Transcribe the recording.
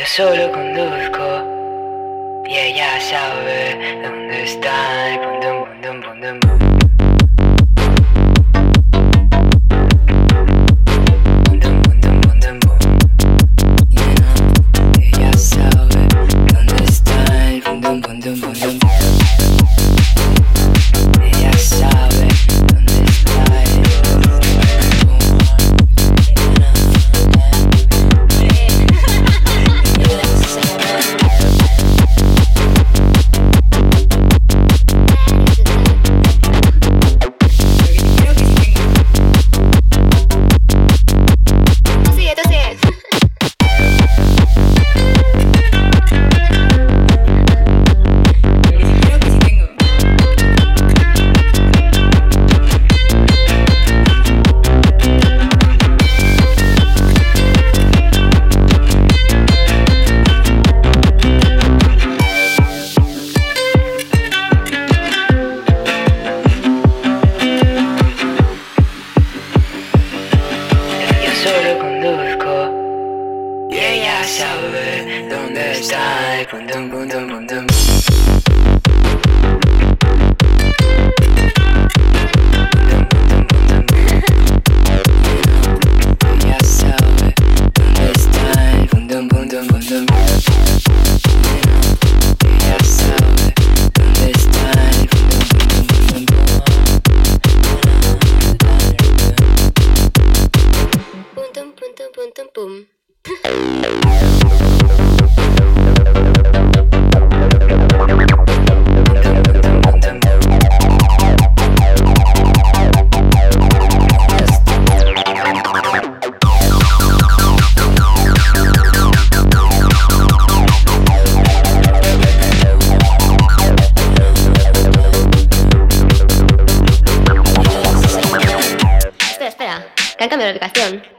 solo conduzco y ella sabe dónde está el pum dum pum dum pum dum. Solo conduzco y ella sabe dónde está el pum dum pum dum pum dum. Ella sabe dónde está el pum dum pum dum pum dum. Ella sabe dónde está el pum dum pum dum pum dum. Pum, pum, pum. Espera, que han cambiado la ubicación.